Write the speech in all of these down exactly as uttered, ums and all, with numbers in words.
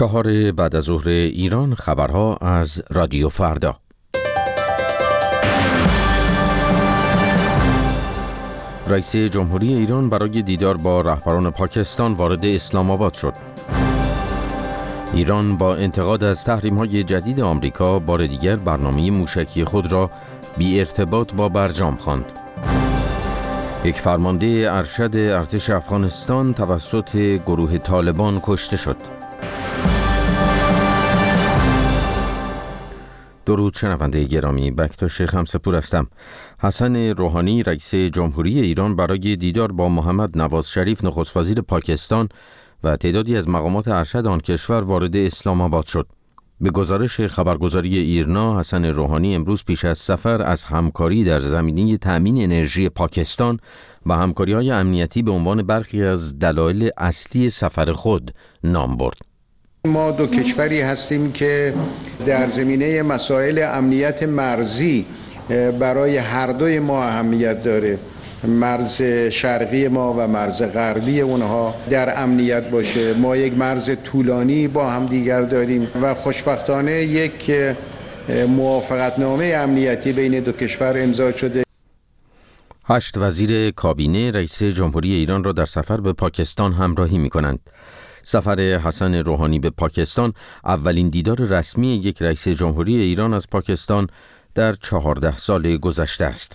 چهار بعد از ظهر ایران، خبرها از رادیو فردا. رئیس جمهوری ایران برای دیدار با رهبران پاکستان وارد اسلام آباد شد. ایران با انتقاد از تحریم‌های جدید آمریکا بار دیگر برنامه موشکی خود را بی ارتباط با برجام خواند. یک فرمانده ارشد ارتش افغانستان توسط گروه طالبان کشته شد. درود شنونده گرامی، بکتاش خمسه‌پور هستم. حسن روحانی رئیس جمهوری ایران برای دیدار با محمد نواز شریف نخست وزیر پاکستان و تعدادی از مقامات ارشد آن کشور وارد اسلام آباد شد. به گزارش خبرگزاری ایرنا، حسن روحانی امروز پیش از سفر از همکاری در زمینه تأمین انرژی پاکستان و همکاری‌های امنیتی به عنوان برخی از دلایل اصلی سفر خود نام برد. ما دو کشوری هستیم که در زمینه مسائل امنیت مرزی برای هر دوی ما اهمیت داره. مرز شرقی ما و مرز غربی اونها در امنیت باشه. ما یک مرز طولانی با هم دیگر داریم و خوشبختانه یک موافقتنامه امنیتی بین دو کشور امضا شده. هشت وزیر کابینه رئیس جمهوری ایران را در سفر به پاکستان همراهی می کنند. سفر حسن روحانی به پاکستان اولین دیدار رسمی یک رئیس جمهوری ایران از پاکستان در چهارده سال گذشته است.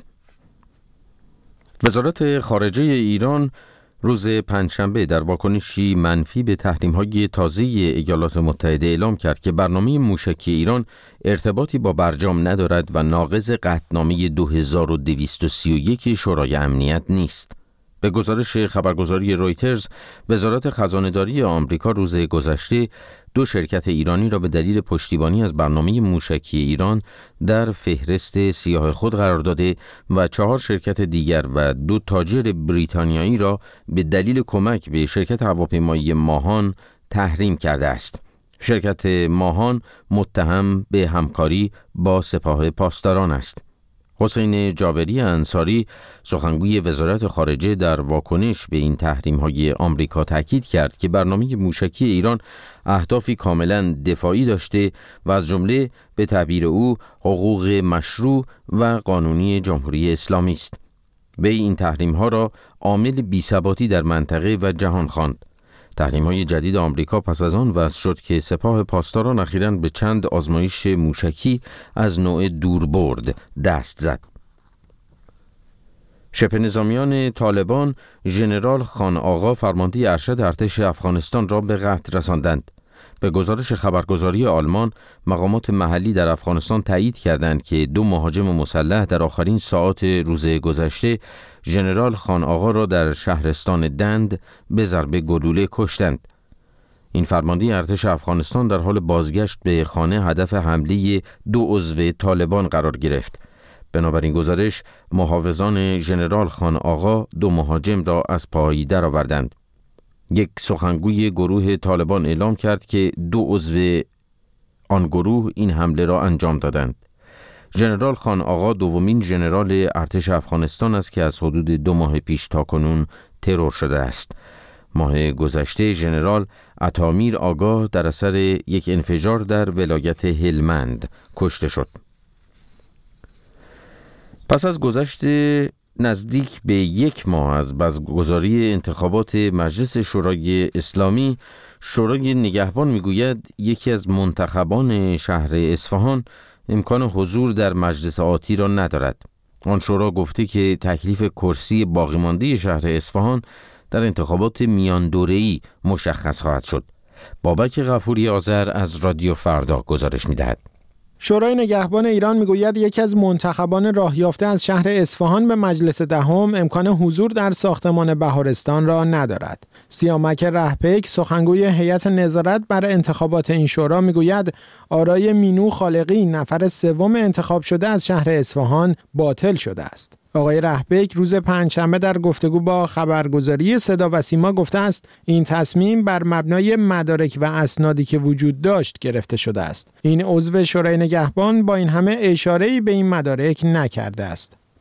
وزارت خارجه ایران روز پنجشنبه در واکنشی منفی به تحریم‌های تازه ایالات متحده اعلام کرد که برنامه موشکی ایران ارتباطی با برجام ندارد و ناقض قطعنامه دو هزار و دویست و سی و یک شورای امنیت نیست. به گزارش خبرگزاری رویترز، وزارت خزانه‌داری آمریکا روز گذشته دو شرکت ایرانی را به دلیل پشتیبانی از برنامه موشکی ایران در فهرست سیاه خود قرار داده و چهار شرکت دیگر و دو تاجر بریتانیایی را به دلیل کمک به شرکت هواپیمایی ماهان تحریم کرده است. شرکت ماهان متهم به همکاری با سپاه پاسداران است. حسین جابری انصاری، سخنگوی وزارت خارجه، در واکنش به این تحریم‌های آمریکا تاکید کرد که برنامه موشکی ایران اهدافی کاملا دفاعی داشته و از جمله به تعبیر او حقوق مشروع و قانونی جمهوری اسلامی است. وی این تحریم‌ها را عامل بی‌ثباتی در منطقه و جهان خواند. تحریم‌های جدید آمریکا پس از آن وضع شد که سپاه پاسداران اخیراً به چند آزمایش موشکی از نوع دوربرد دست زد. شبه نظامیان طالبان ژنرال خان آقا فرمانده ارشد ارتش افغانستان را به قتل رساندند. به گزارش خبرگزاری آلمان، مقامات محلی در افغانستان تایید کردند که دو مهاجم مسلح در آخرین ساعات روز گذشته ژنرال خان آقا را در شهرستان دند به ضرب گلوله کشتند. این فرمانده ارتش افغانستان در حال بازگشت به خانه هدف حمله دو عضو طالبان قرار گرفت. بنابراین گزارش، محافظان ژنرال خان آقا دو مهاجم را از پای درآوردند. یک سخنگوی گروه طالبان اعلام کرد که دو عضو آن گروه این حمله را انجام دادند. ژنرال خان آقا دومین ژنرال ارتش افغانستان است که از حدود دو ماه پیش تاکنون ترور شده است. ماه گذشته ژنرال عطامیر آگاه در اثر یک انفجار در ولایت هلمند کشته شد. پس از گذشت نزدیک به یک ماه از برگزاری انتخابات مجلس شورای اسلامی، شورای نگهبان میگوید یکی از منتخبان شهر اصفهان امکان حضور در مجلس آتی را ندارد. آن شورا گفته که تکلیف کرسی باقی مانده شهر اصفهان در انتخابات میان دوره‌ای مشخص خواهد شد. بابک غفوری آذر از رادیو فردا گزارش می‌دهد. شورای نگهبان ایران میگوید یکی از منتخبان راه یافته از شهر اصفهان به مجلس دهم امکان حضور در ساختمان بهارستان را ندارد. سیامک رهپیک، سخنگوی هیئت نظارت بر انتخابات این شورا، میگوید آرای مینو خالقی، نفر سوم انتخاب شده از شهر اصفهان، باطل شده است. آقای رهپیک روز پنجشنبه در گفتگو با خبرگزاری صدا و سیما گفته است این تصمیم بر مبنای مدارک و اسنادی که وجود داشت گرفته شده است. این عضو شورای نگهبان با این همه اشاره‌ای به این مدارک نکرده است.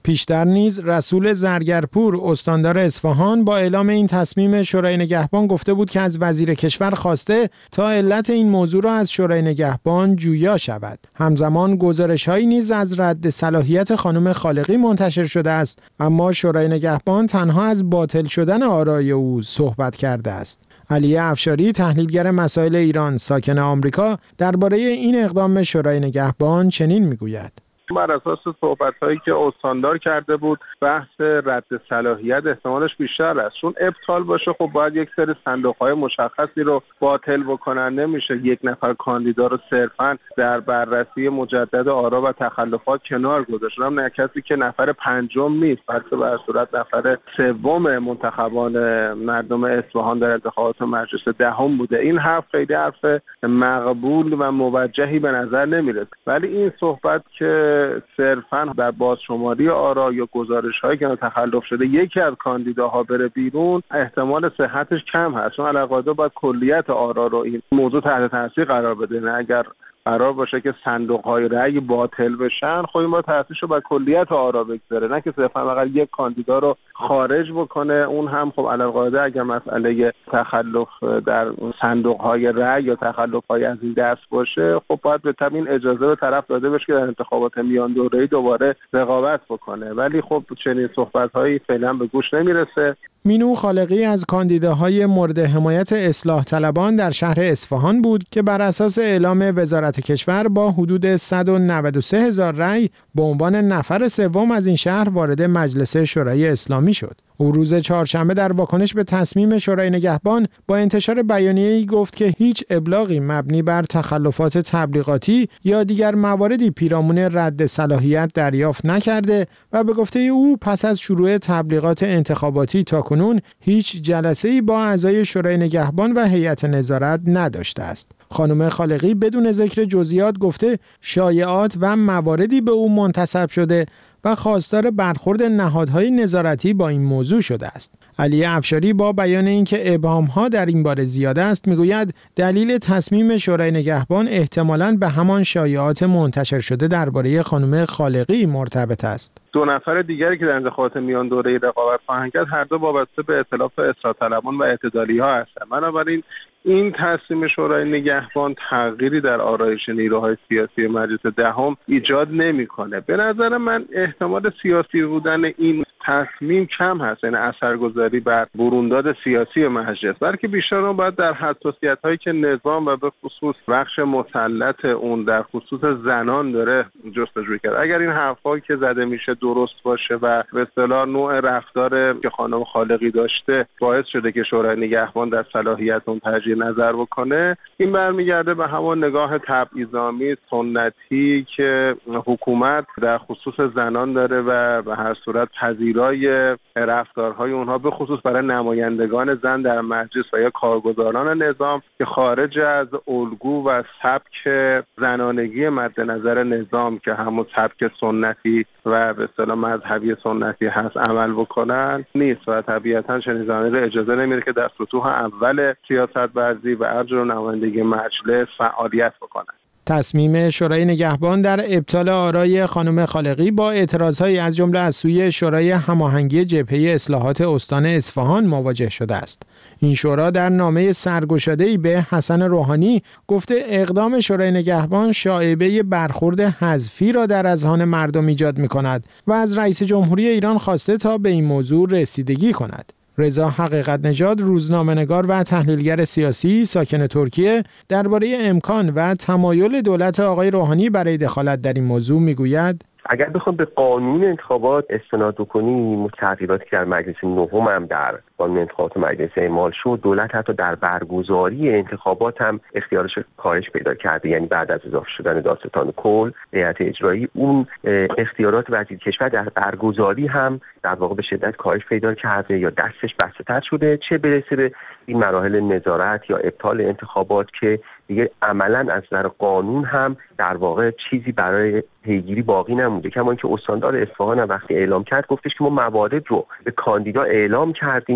پیشتر نیز رسول زرگرپور استاندار اصفهان با اعلام این تصمیم شورای نگهبان گفته بود که از وزیر کشور خواسته تا علت این موضوع را از شورای نگهبان جویا شود. همزمان گزارش‌هایی نیز از رد صلاحیت خانم خالقی منتشر شده است، اما شورای نگهبان تنها از باطل شدن آرای او صحبت کرده است. علی افشاری، تحلیلگر مسائل ایران ساکن آمریکا، درباره این اقدام شورای نگهبان چنین میگوید: بر اساس صحبت‌هایی که استاندار کرده بود، بحث رد صلاحیت احتمالش بیشتر است، چون ابطال باشه خب باید یک سری صندوق‌های مشخصی رو باطل بکنن. نمیشه یک نفر کاندیدا رو صرفاً در بررسی مجدد آرا و تخلفات کنار گذاشت. هم نه کسی که نفر پنجم نیست، بلکه به صورت نفر سوم منتخبان مردم اصفهان در انتخابات مجلس دهم بوده. این حرف خیلی حرف مقبول و موجهی به نظر نمیرسه، ولی این صحبت که صرفاً در بازشماری آرا یا گزارش‌هایی که تخلف شده یکی از کاندیداها بره بیرون، احتمال صحتش کم هست، چون علاوه بر کلیت آرا رو این موضوع تحت تاثیر قرار بده. نه اگر قرار باشه که صندوق‌های رأی باطل بشن، خب این با تاثیرش رو بر کلیت آرا بگذاره، نه که صرفاً فقط یک کاندیدا رو خارج بکنه. اون هم خب علاوه اگر مسئله تخلف در صندوق‌های رأی یا تخلف‌های از این دست باشه، خب باید به تبعین اجازه به طرف داده بشه که در انتخابات میان دوره‌ای دوباره رقابت بکنه، ولی خب چنین صحبت‌هایی فعلا به گوش نمیرسه. مینو خالقی از کاندیداهای مورد حمایت اصلاح طلبان در شهر اصفهان بود که بر اساس اعلام وزارت کشور با حدود صد و نود و سه هزار رأی به عنوان نفر سوم از این شهر وارد مجلس شورای اسلامی شد. او روز چهارشنبه در واکنش به تصمیم شورای نگهبان با انتشار بیانیه‌ای گفت که هیچ ابلاغی مبنی بر تخلفات تبلیغاتی یا دیگر مواردی پیرامون رد صلاحیت دریافت نکرده و به گفته او پس از شروع تبلیغات انتخاباتی تاکنون هیچ جلسه‌ای با اعضای شورای نگهبان و هیئت نظارت نداشته است. خانم خالقی بدون ذکر جزئیات گفته شایعات و مواردی به او منتسب شده و خواستار برخورد نهادهای نظارتی با این موضوع شده است. علی افشاری با بیان اینکه ابهام‌ها در این باره زیاد است میگوید دلیل تصمیم شورای نگهبان احتمالاً به همان شایعات منتشر شده درباره خانم خالقی مرتبط است. دو نفر دیگری که در انتخابات میان دوره‌ای رقابت خواهند کرد، هر دو وابسته به ائتلاف اصلاح طلبان و اعتدالی‌ها هستند. بنابراین این تصمیم شورای نگهبان تغییری در آرایش نیروهای سیاسی مجلس دهم ایجاد نمی‌کنه. به نظر من احتمال سیاسی بودن این تصمیم کم هست، یعنی اثرگذاری بر برونداد سیاسی مجلس، بلکه بیشتر اون باید در حساسیت‌هایی که نظام و به خصوص بخش مسلط اون در خصوص زنان داره جستجو کرد. اگر این حرفایی که زده میشه درست باشه و به اصطلاح نوع رفتار که خانم خالقی داشته باعث شده که شورای نگهبان در صلاحیت اون تجدید نظر بکنه، این برمیگرده به همون نگاه تبعیض‌آمیز سنتی که حکومت در خصوص زنان داره و به هر صورت پذیرای رفتارهای اونها به خصوص برای نمایندگان زن در مجلس و یا کارگزاران نظام که خارج از الگو و سبک زنانگی مد نظر نظام که همون سبک سنتی و به اصطلاح مذهبی سنتی هست عمل بکنن نیست و طبیعتاً چنین زمانی رو اجازه نمیده که در سطوح اول سیاست ورزی و ارجاع نمایندگی مجلس فعالیت بکنن. تصمیم شورای نگهبان در ابطال آرای خانم خالقی با اعتراضهایی از جمله از سوی شورای هماهنگی جبهه اصلاحات استان اصفهان مواجه شده است. این شورا در نامه سرگشاده‌ای به حسن روحانی گفته اقدام شورای نگهبان شایعه برخورد حذفی را در اذهان مردم ایجاد می‌کند و از رئیس جمهوری ایران خواسته تا به این موضوع رسیدگی کند. رضا حقیقت نژاد، روزنامه‌نگار و تحلیلگر سیاسی ساکن ترکیه، درباره امکان و تمایل دولت آقای روحانی برای دخالت در این موضوع میگوید: اگر بخوام به قانون انتخابات استناد کنیم، تغییراتی که در مجلس نهم هم در قانون انتخابات مجلس اعمال شد، دولت حتی در برگزاری انتخابات هم اختیارش کاهش پیدا کرده. یعنی بعد از اضافه شدن دادستان کل هیئت اجرایی، اون اختیارات وزیر کشور در برگزاری هم در واقع به شدت کاهش پیدا کرده یا دستش بسته‌تر شده، چه برسه به این مراحل نظارت یا ابطال انتخابات که دیگه عملاً از نظر قانون هم در واقع چیزی برای پیگیری باقی نمونده. کما اینکه استاندار اصفهان هم وقتی اعلام کرد گفتش که ما موارد رو به کاندیدا اعلام کردیم که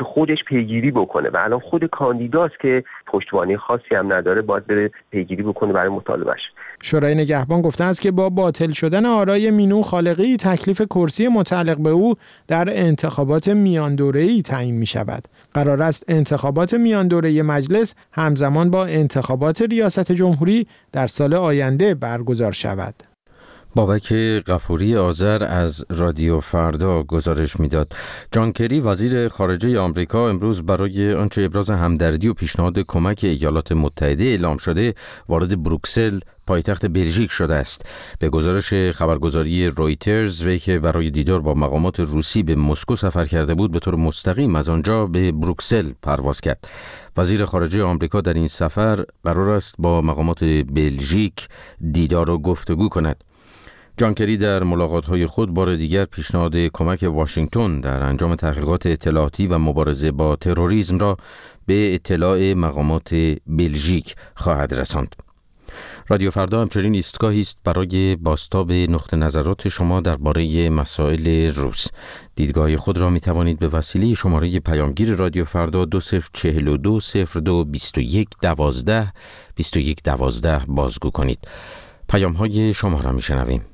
که خودش پیگیری بکنه و الان خود کاندیداست که پشتوانه خاصی هم نداره، باید بره پیگیری بکنه برای مطالبهش. شورای نگهبان گفته است که با باطل شدن آرای مینو خالقی تکلیف کرسی متعلق به او در انتخابات میان دوره‌ای تعیین می شود. قرار است انتخابات میان دوره مجلس همزمان با انتخابات ریاست جمهوری در سال آینده برگزار شود. بابک غفوری آذر از رادیو فردا گزارش میداد. جان کری وزیر خارجه آمریکا امروز برای آنچه ابراز همدردی و پیشنهاد کمک ایالات متحده اعلام شده وارد بروکسل پایتخت بلژیک شده است. به گزارش خبرگزاری رویترز، وی که برای دیدار با مقامات روسی به مسکو سفر کرده بود به طور مستقیم از آنجا به بروکسل پرواز کرد. وزیر خارجه آمریکا در این سفر قرار است با مقامات بلژیک دیدار و گفتگو کند. جان کری در ملاقات‌های خود بار دیگر پیشنهاد کمک واشنگتن در انجام تحقیقات اطلاعاتی و مبارزه با تروریسم را به اطلاع مقامات بلژیک خواهد رساند. رادیو فردا همچنین ایستگاهی است برای بازتاب نقطه نظرات شما درباره مسائل روز. دیدگاه خود را می توانید به وسیله شماره پیامگیر رادیو فردا دو صفر چهل و دو صفر دو بیست و یک دوازده بیست و یک دوازده بازگو کنید. پیام های شما را می شنویم.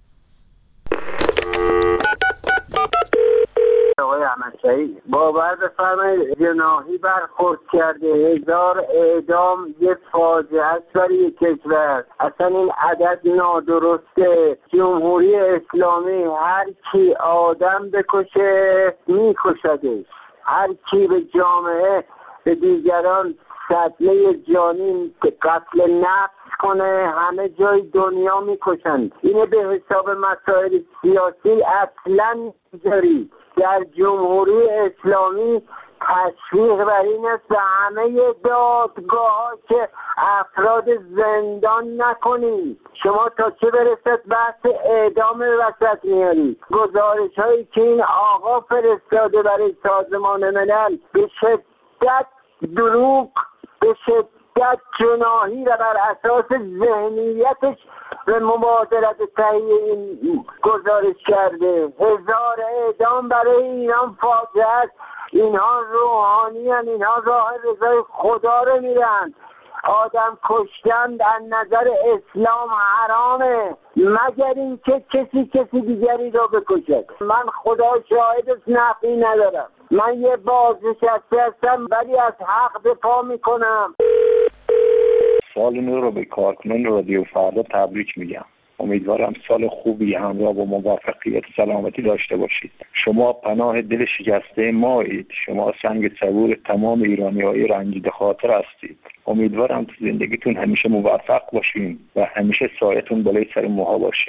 آقای احمدشاهی باور بفرمایید جناحی برخورد کرده، هزار اعدام یه فاجعه است برای کشور. اصلا این عدد نادرسته. جمهوری اسلامی هر کی آدم بکشه میکشدش، هر کی به جامعه به دیگران صدمه جانی قتل نفس کنه همه جای دنیا میکشند. اینه به حساب مسائل سیاسی اصلا نمیذاری. در جمهوری اسلامی تشویق بر این است به همه دادگاه که افراد زندان نکنید. شما تا چه برسد بحث اعدام وسط میارید. گزارش هایی که این آقا فرستاده برای سازمان ملل به شدت دروغ، به شدت جناحی و بر اساس ذهنیتش به مبادرت تهیه این گزارش کرده. هزار اعدام برای اینان فاجعه است. اینها روحانی هستند، اینها راه رضای خدا رو میرن. آدم کشتن در نظر اسلام حرامه مگر این که کسی کسی دیگری رو بکشد. من خدا شاهد نفی ندارم. من یه بازنشسته هستم ولی از حق دفاع میکنم. سال نو رو به کارکنان رادیو فردا تبریک میگم. امیدوارم سال خوبی همراه با موفقیت سلامتی داشته باشید. شما پناه دل شکسته مایید. شما سنگ صبور تمام ایرانی‌های رنجیده خاطر هستید. امیدوارم تو زندگیتون همیشه موفق باشین و همیشه سایتون بالای سر موها باشه.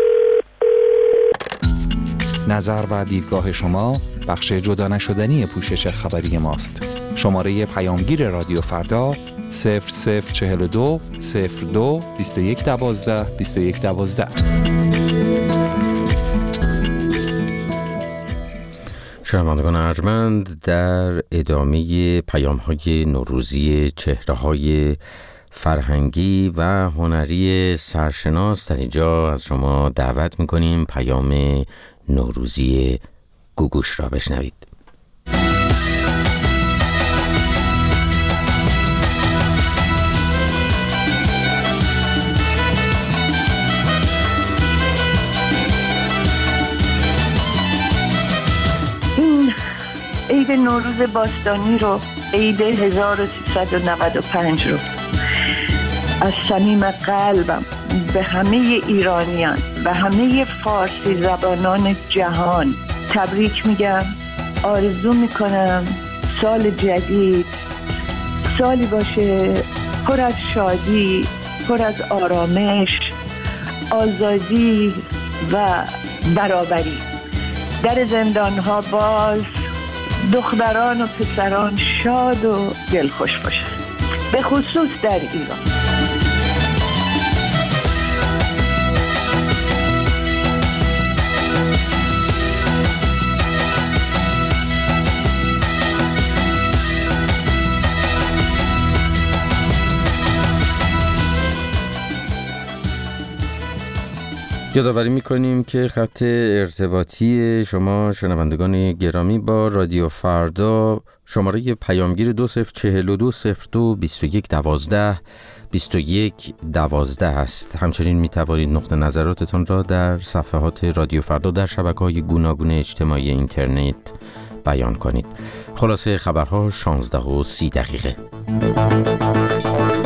نظر و دیدگاه شما بخش جدا نشدنی پوشش خبری ماست. شماره پیامگیر رادیو فردا صفر صفر چهل و دو صفر دو بیست و یک دوازده بیست و یک دوازده. شنوندگان ارجمند، در ادامه پیام‌های نوروزی چهره‌های فرهنگی و هنری سرشناس در اینجا از شما دعوت می‌کنیم پیام نوروزی گوگوش را بشنوید. این عید نوروز باستانی رو، عید هزار و سیصد و نود و پنج رو از صمیم قلبم به همه ایرانیان و همه فارسی زبانان جهان تبریک میگم. آرزو میکنم سال جدید سالی باشه پر از شادی، پر از آرامش، آزادی و برابری. در زندانها باز دختران و پسران شاد و دلخوش باشن، به خصوص در ایران. یادآوری می‌کنیم که خط ارتباطی شما شنوندگان گرامی با رادیو فردا شماره پیامگیر دو صفر چهل و دو صفر دو بیست و یک دوازده بیست و یک دوازده است. همچنین می‌توانید نقطه نظراتتان را در صفحات رادیو فردا در شبکه‌های گوناگون اجتماعی اینترنت بیان کنید. خلاصه خبرها شانزده و سی دقیقه.